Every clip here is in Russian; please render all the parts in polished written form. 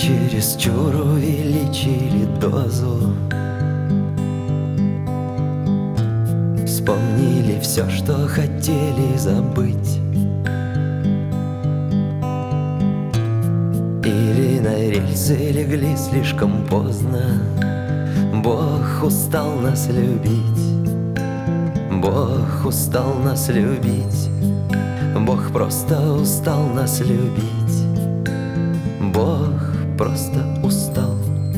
чересчур увеличили дозу. Вспомнили все, что хотели забыть. Или на рельсы легли слишком поздно. Бог устал нас любить. Бог устал нас любить. Бог просто устал нас любить. Бог просто устал.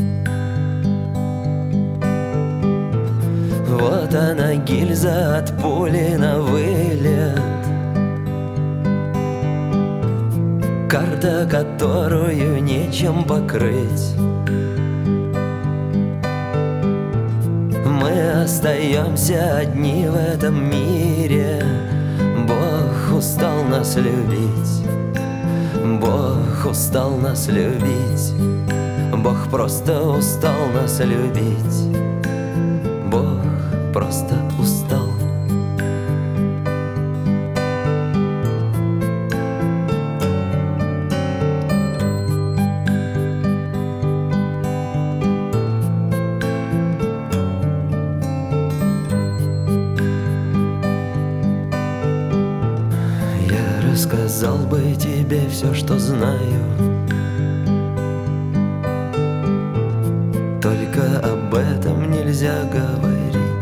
Вот она, гильза от пули на вылет, карта, которую нечем покрыть. Мы остаемся одни в этом мире. Бог устал нас любить. Бог устал нас любить. Бог просто устал нас любить. Бог просто устал. Я рассказал бы тебе все, что знаю, только об этом нельзя говорить.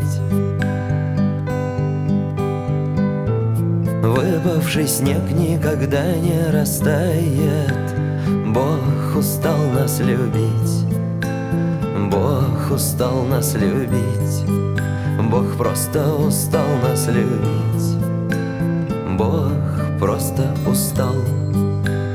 Выпавший снег никогда не растает. Бог устал нас любить. Бог устал нас любить. Бог просто устал нас любить. Бог просто устал.